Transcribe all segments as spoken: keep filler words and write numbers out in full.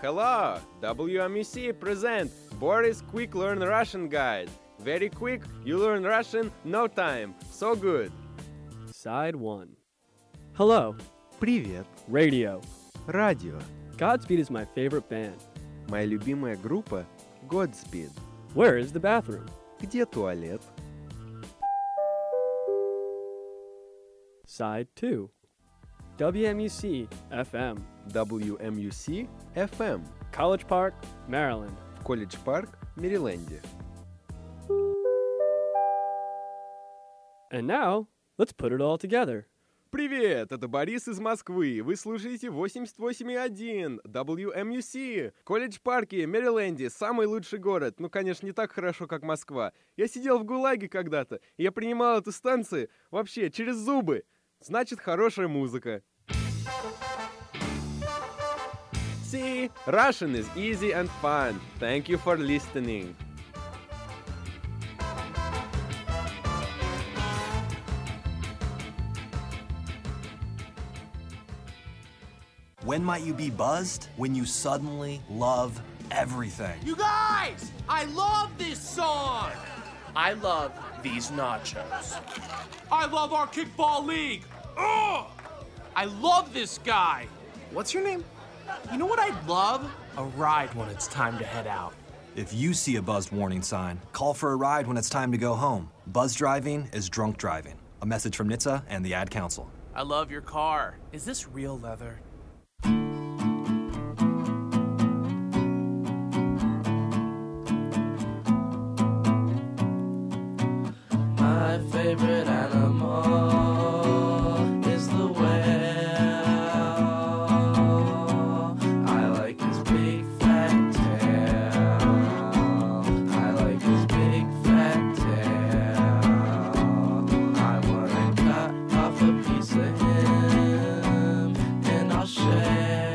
Hello! W M U C present Boris Quick Learn Russian Guide. Very quick, you learn Russian, no time. So good. Side one. Hello. Привет. Radio. Радио. Godspeed is my favorite band. Моя любимая группа Godspeed. Where is the bathroom? Где туалет? Side two. W M U C F M. W M U C F M. College Park, Maryland. В Колледж-парк, Мэриленде. And now, let's put it all together. Привет, это Борис из Москвы. Вы слушаете восемьдесят восемь и один W M U C. Колледж-парке, Мэриленде, самый лучший город. Ну, конечно, не так хорошо, как Москва. Я сидел в ГУЛАГе когда-то, и я принимал эту станцию вообще через зубы. Значит, хорошая музыка. See, Russian is easy and fun. Thank you for listening. When might you be buzzed? When you suddenly love everything. You guys! I love this song! I love these nachos. I love our kickball league! Ugh! I love this guy! What's your name? You know what I'd love? A ride when it's time to head out. If you see a buzzed warning sign, call for a ride when it's time to go home. Buzz driving is drunk driving. A message from N H T S A and the Ad Council. I love your car. Is this real leather? My favorite animal is the whale. I like his big fat tail. I like his big fat tail. I wanna cut off a piece of him and I'll share.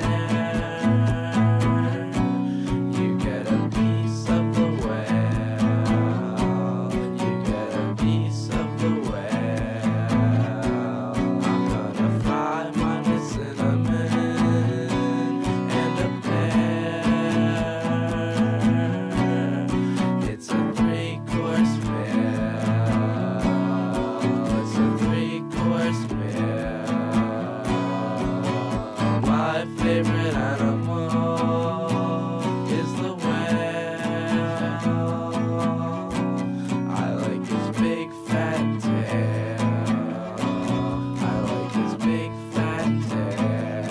You get a piece of the whale. You get a piece of the whale. I'm gonna fry mine with cinnamon and a pear. It's a three-course meal. It's a three-course meal. My favorite animal is the whale. I like his big fat tail. I like his big fat tail.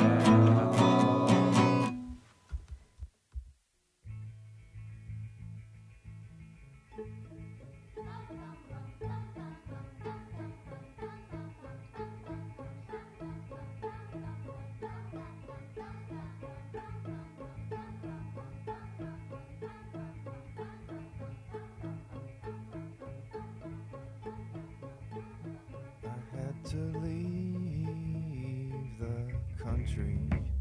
I had to leave the country.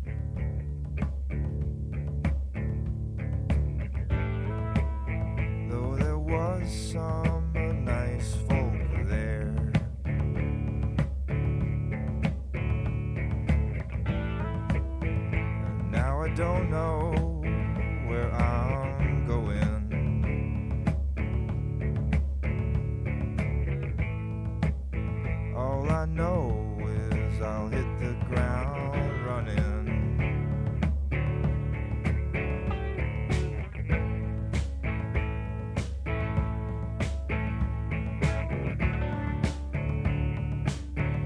Though there was some nice folk there. And now I don't know where I'm going. All I know is I'll hit the ground running.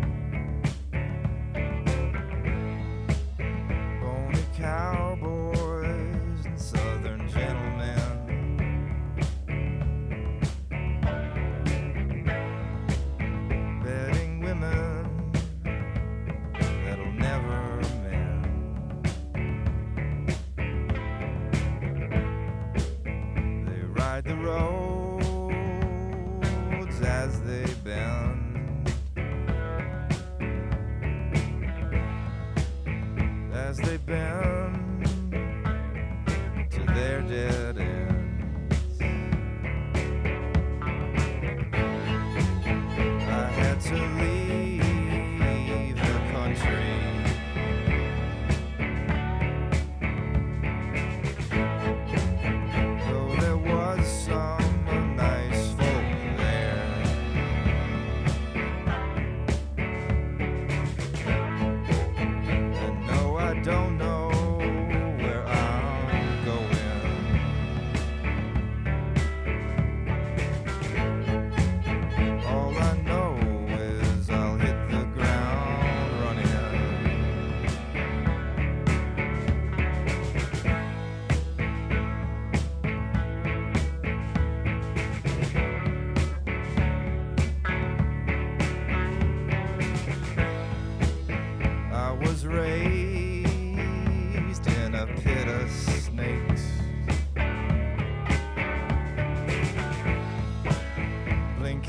Bony cowboy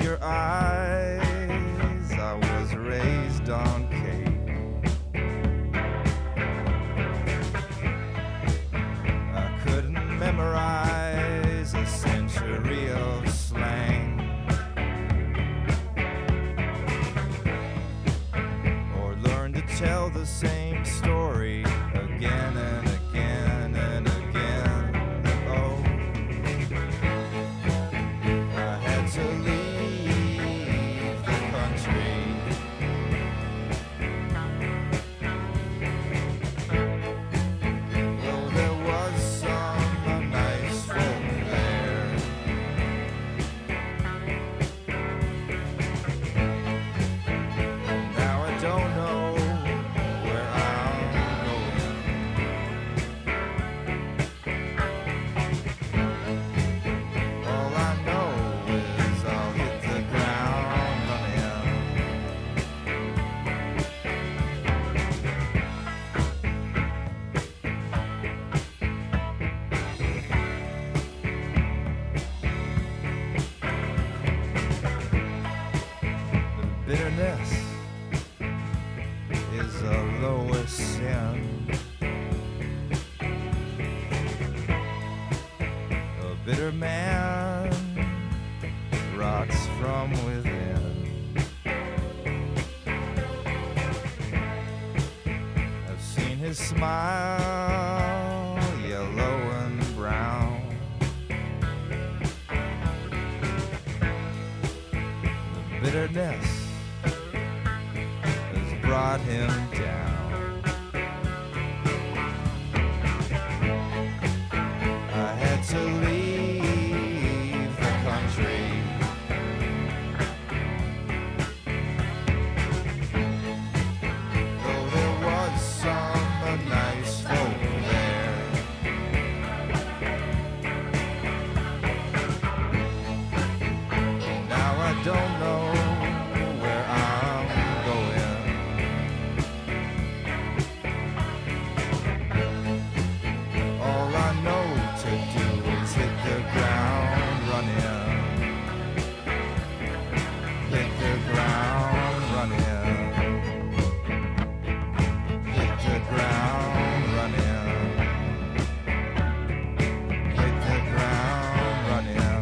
your eyes. I was raised on cake. I couldn't memorize a century of slang, or learn to tell the same story again and again and again. Oh, I had to leave the country. Though there was some nice folk there. Now I don't know where I'm going. All I know is I'll hit the ground running. The bitterness is a lowest sin. A bitter man rots from within. I've seen his smile, yellow and brown. The bitterness has brought him down. I had to leave the country. Though there was some nice folk there. Now I don't know where I'm going. All I know to do is hit the ground running. Hit the ground running. Hit the ground running. Hit the ground running.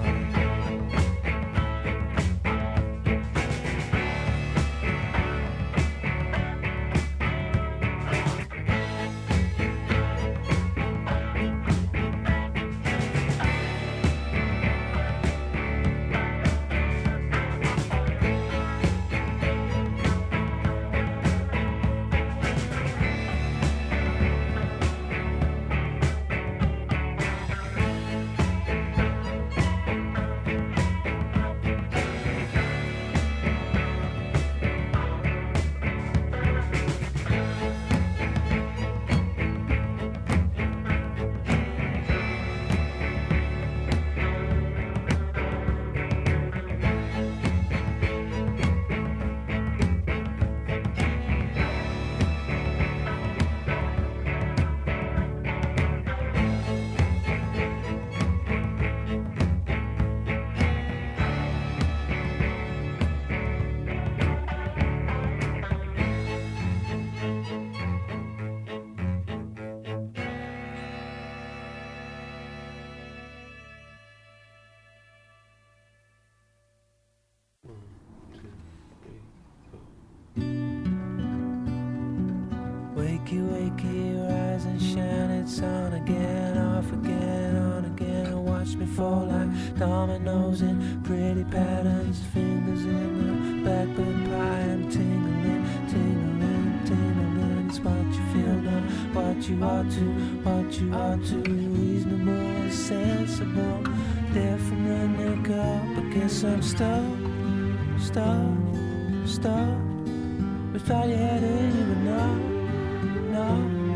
Wakey, wakey, rise and shine. It's on again, off again, on again. Watch me fall like dominoes in pretty patterns. Fingers in the blackbird pie. I'm tingling, tingling, tingling. It's what you feel now, what you ought to, what you ought to. Reasonable, sensible. There from running up. I guess I'm stuck, stuck, stuck. We thought you had it, but no. No,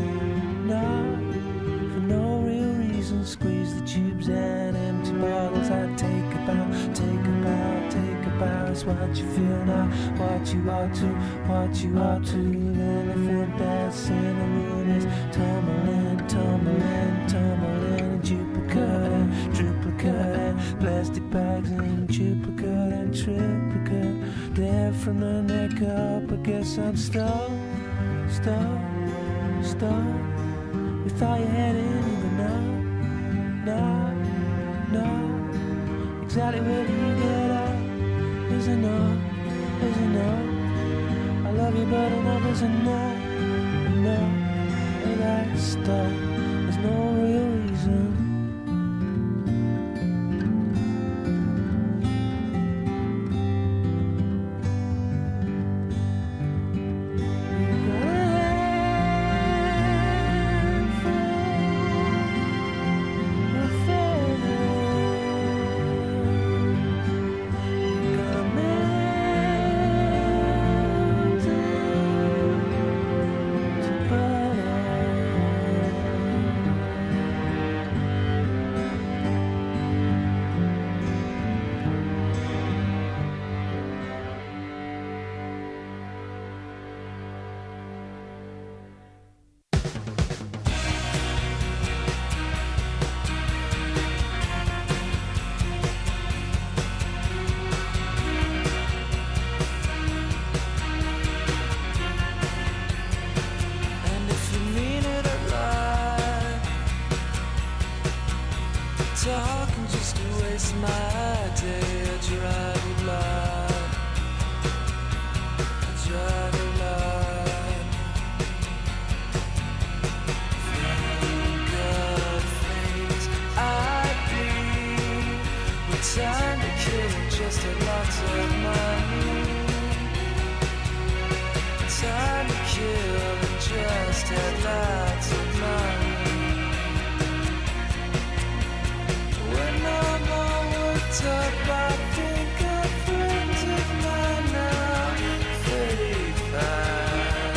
no, for no real reason. Squeeze the tubes and empty bottles. I take a bow, take a bow, take a bow. It's what you feel now, what you ought to, what you ought to. The elephant that's in the room is tumbling, tumbling, tumbling. Duplicate and triplicate and plastic bags and duplicate and triplicate. from the neck up. I guess I'm stuck, stuck, stuck. We thought you had it in the now, now, now. Exactly where do you get up? Is enough, is enough. I love you, but enough is enough, enough. And that stuff, there's no real reason. Talking just to waste my day. I drive you blind, I drive you blind. Think of things I'd be, with time to kill just a lot of money. Time to kill and just had lots of money. Up, I think of friends of mine now, thirty-five.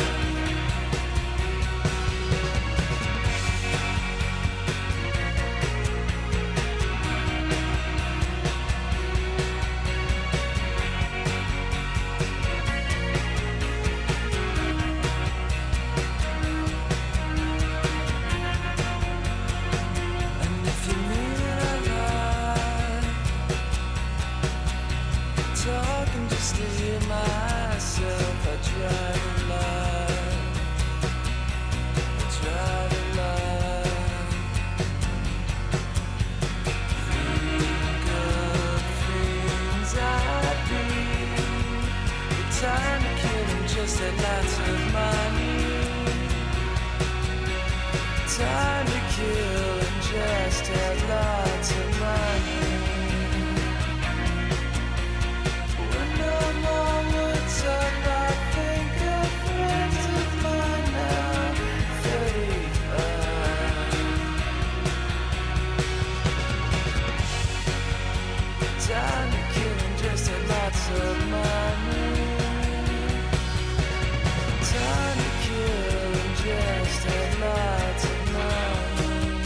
And if you mean it, talking just to hear myself, I try to lie, I try to lie. Think of things I'd be, the time to kill and just had lots of money. Time to kill and just had lots of money. I think of friends of mine now, thirty-five. Time to kill and just had lots of money. Time to kill and just had lots of money.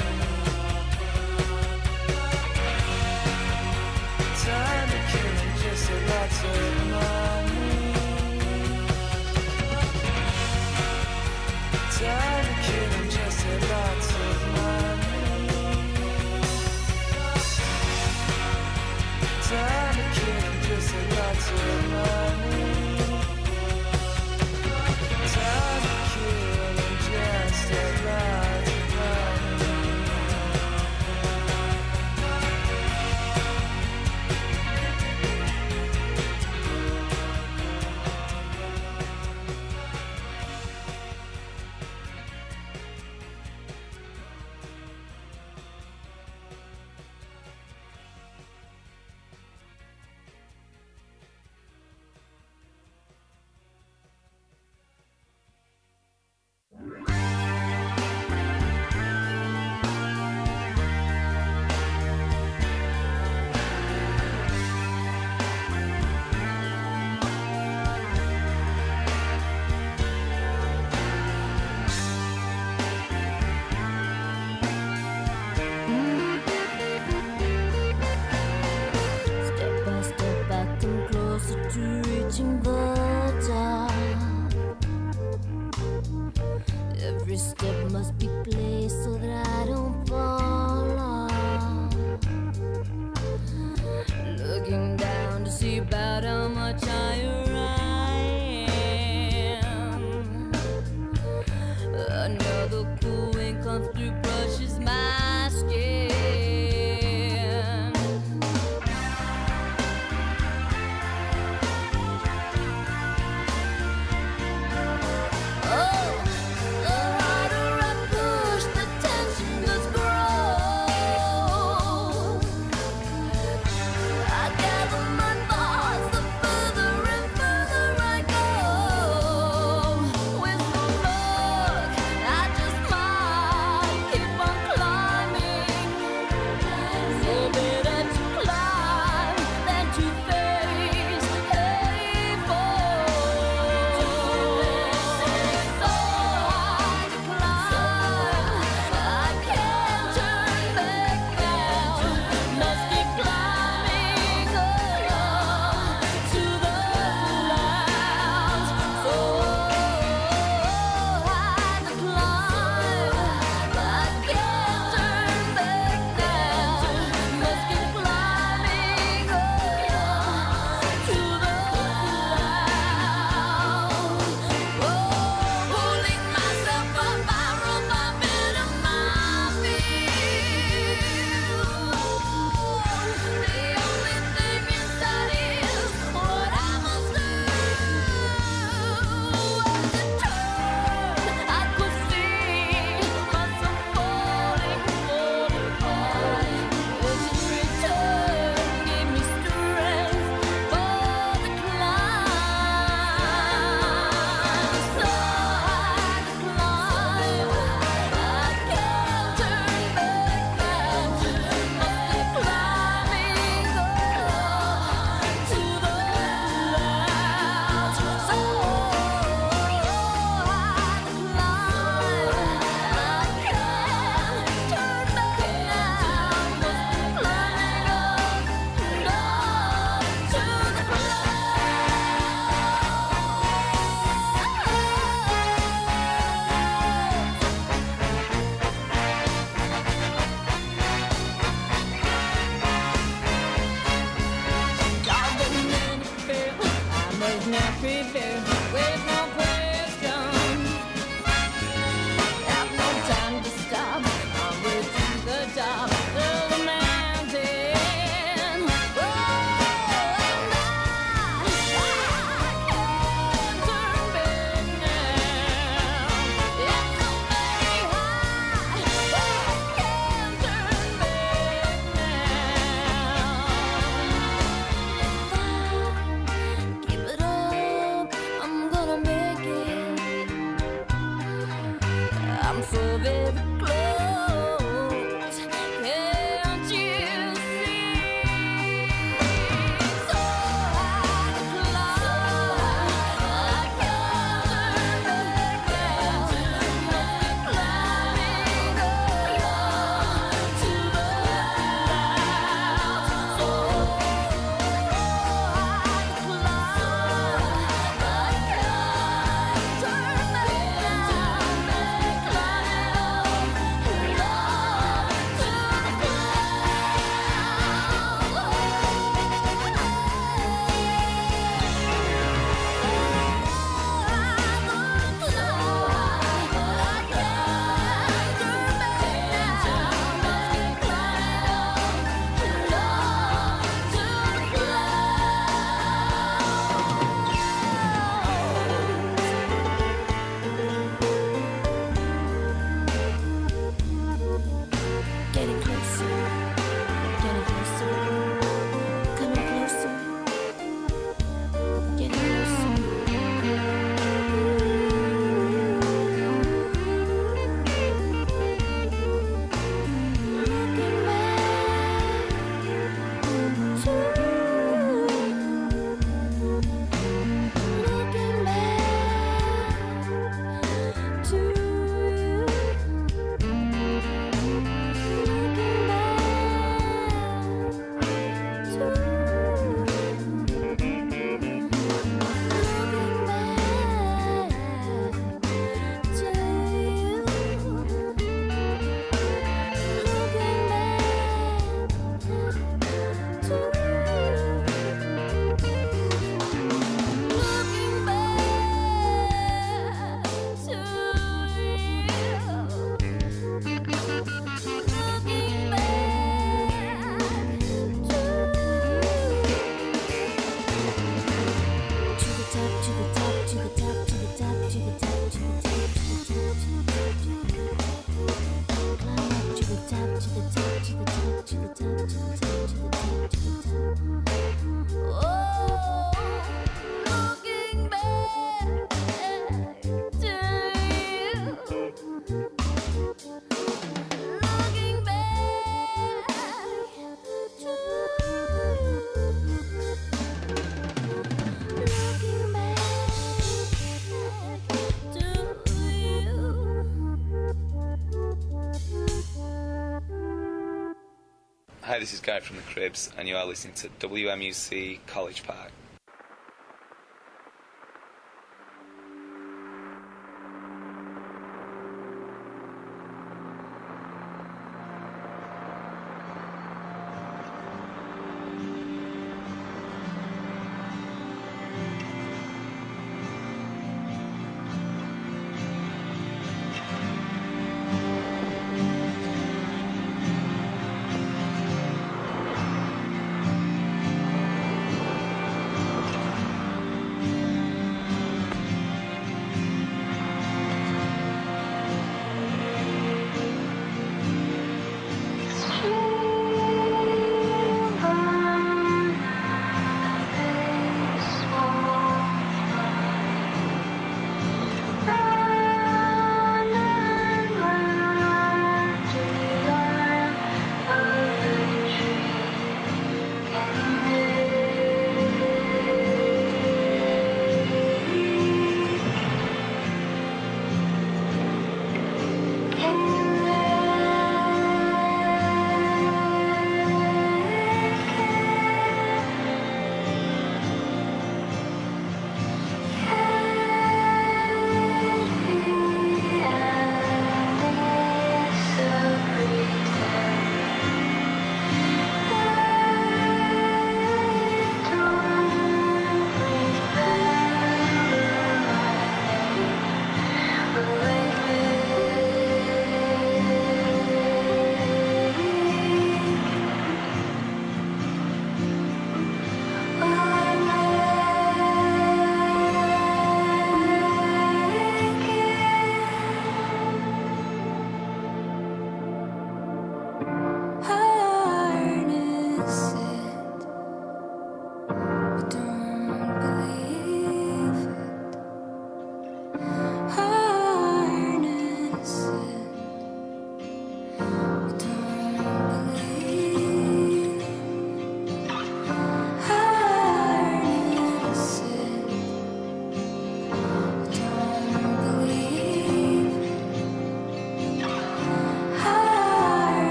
Time to kill and just had lots of money. Time to kill and just had lots of money. Time to kill and just had lots of money. Time to kill and just had lots of money. Every step must be placed so that I don't fall off. Looking down to see about how much I arrive. Hi, this is Guy from the Cribs, and you are listening to W M U C College Park.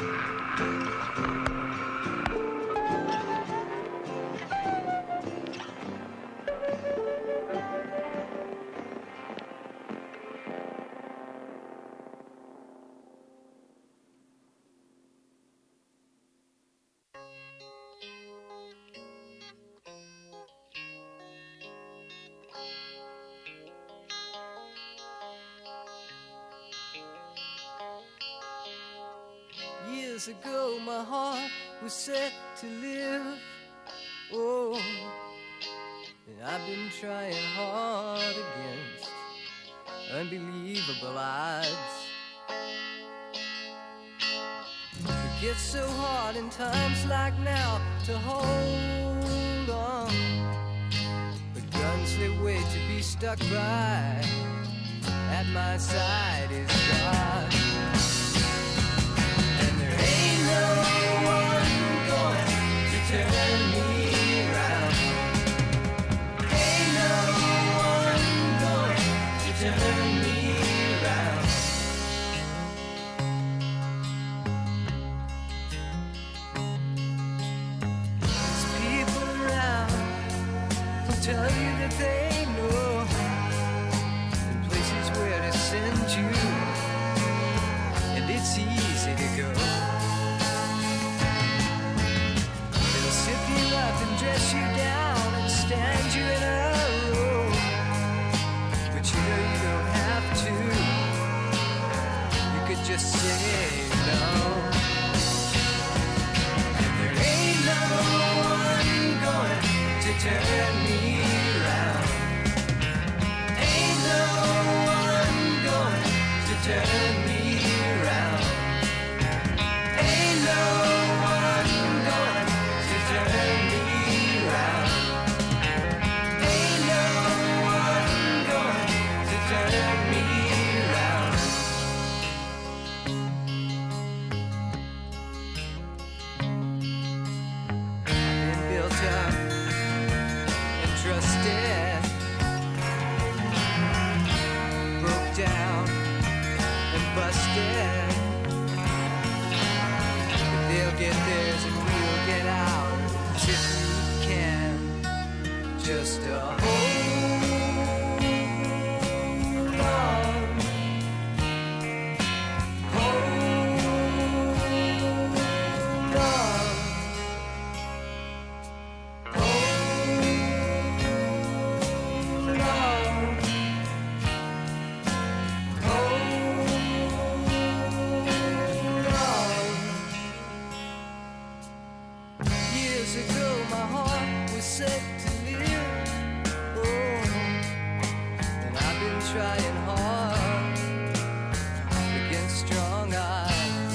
Years ago my heart was set to live. Oh, and I've been trying hard against unbelievable odds. It gets so hard in times like now to hold on. The guns they wait to be stuck by at my side is God. No one going to turn me around. Ain't no one going to turn me around. There's people around who tell you that they know the places where to send you, and it's easy to go. And dress you down and stand you in a row, but you know you don't have to. You could just say no. And there ain't no one going to turn me around. Ain't no one going to turn me around. Ain't no one going to turn me around. Ain't no one going to turn me around. I've been built up and trusted, broke down and busted, but they'll get theirs and we'll get ours if we can just uh, hold on, hold on, hold on, hold on. Years ago my heart was set to live. Oh, and I've been trying hard against strong odds.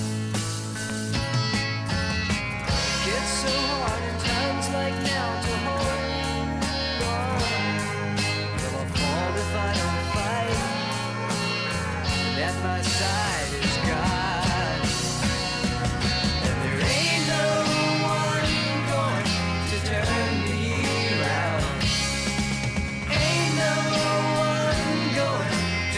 It gets so hard in times like now to hold on. Well, I'll fall if I don't fight, and at my side is God. And there ain't no one going to turn me around. Ain't no one going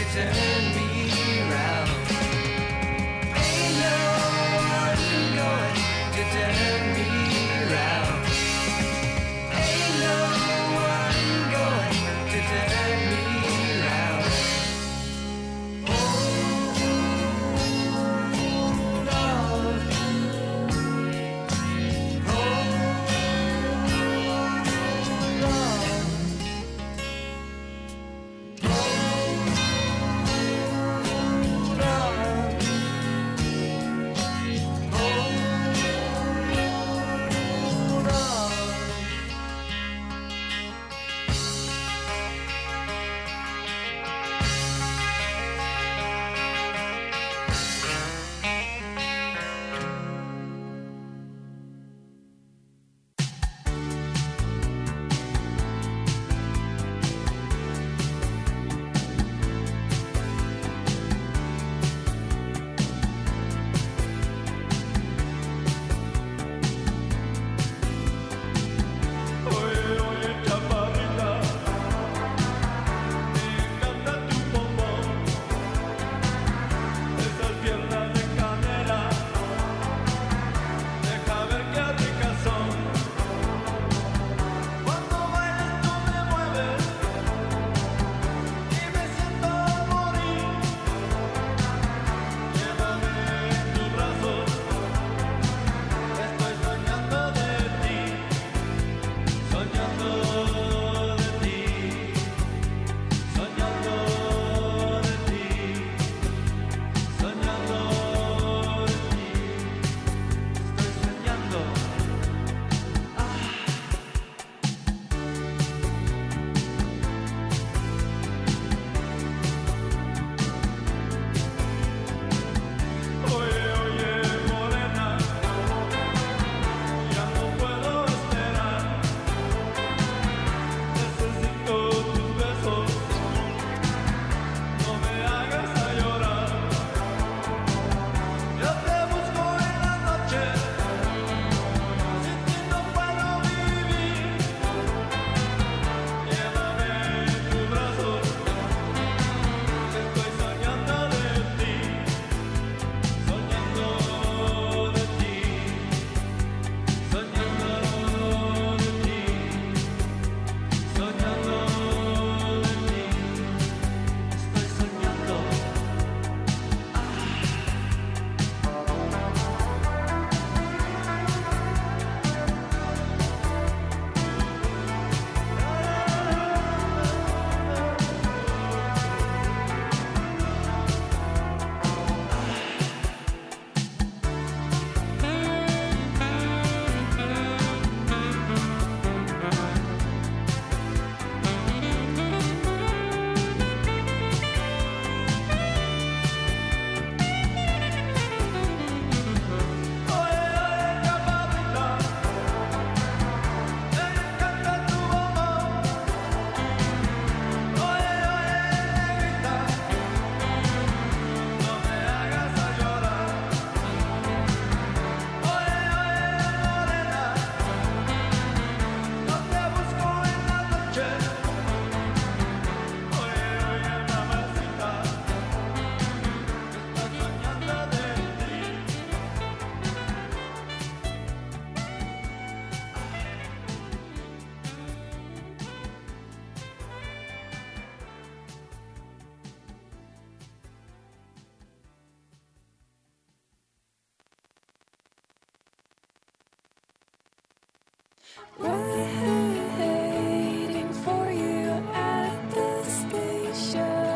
Waiting for you at the station.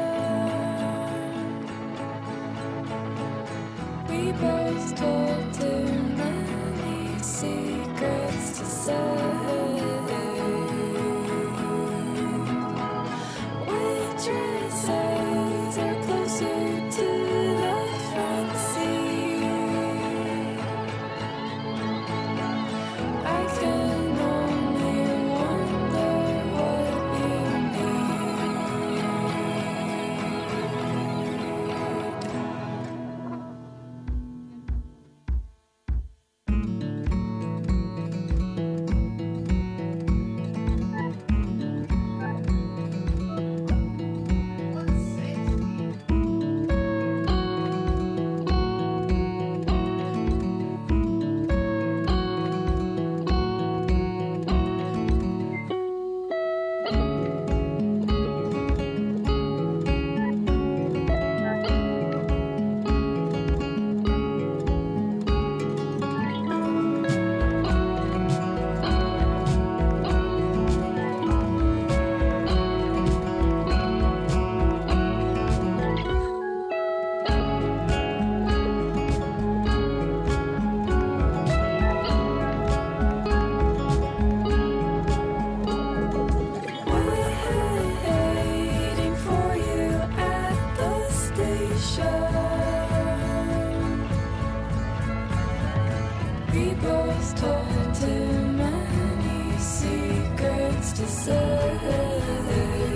We both told too many secrets to say. Waitresses are closer to the front seat. I can only wonder what you waiting for you at the station. We both told too many secrets to say.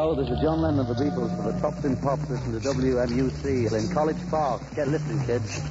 Hello, this is John Lennon of the Beatles for the Tops in Pops. Listen to W M U C in College Park. Get listening, kids.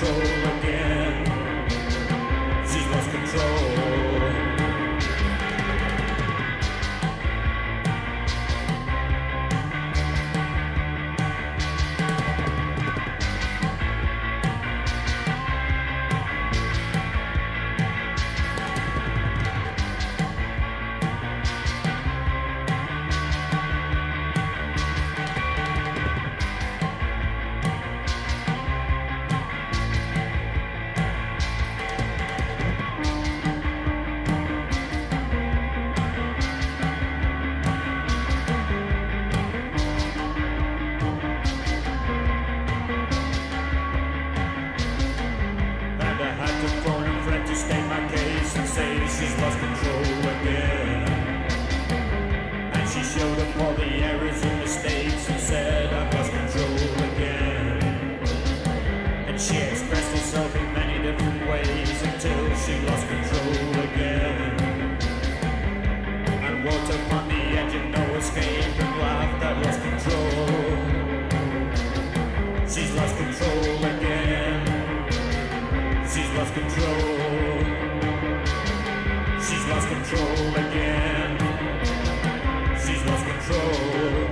control again. She's lost control. And I had to phone a friend to state my case and say she's lost control again. And she showed up all the errors and mistakes and said I've lost control again. And she expressed herself in many different ways until she lost control again. And walked up on the edge of no escape and laughed, I've lost control. She's lost control again. She's lost control. She's lost control again. She's lost control.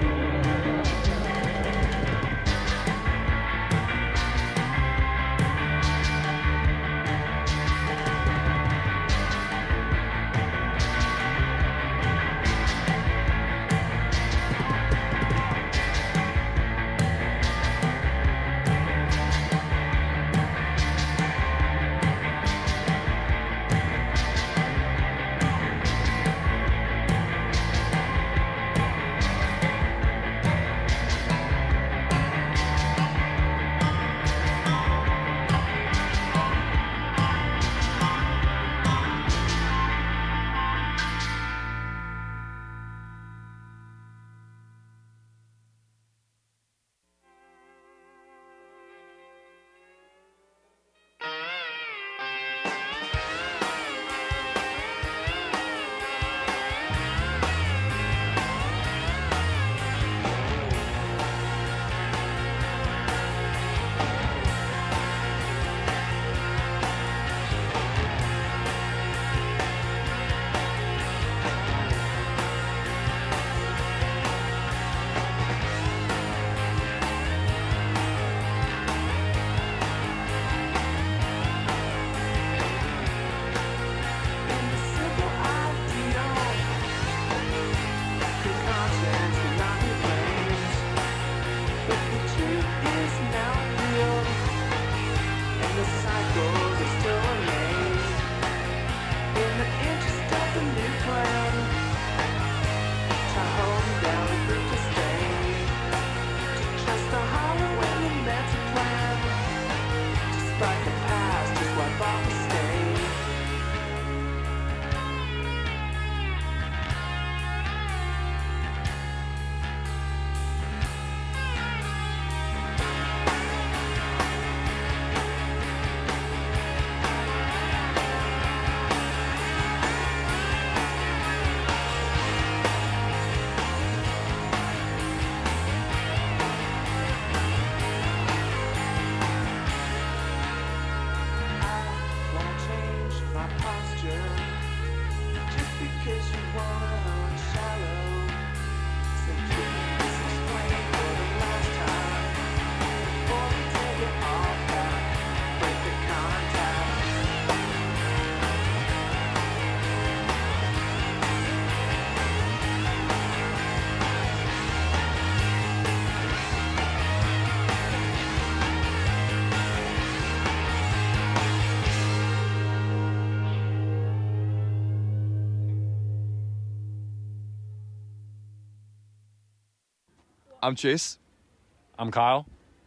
I'm Chase. I'm Kyle.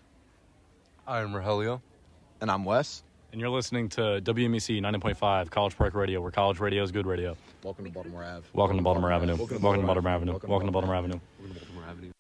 I'm Rogelio. And I'm Wes. And you're listening to W M E C ninety point five College Park Radio, where college radio is good radio. Welcome to Baltimore Ave. Welcome to Baltimore Avenue. Welcome to Welcome to Baltimore Baltimore Avenue. Welcome to Welcome to Baltimore Avenue. Welcome to Baltimore Avenue.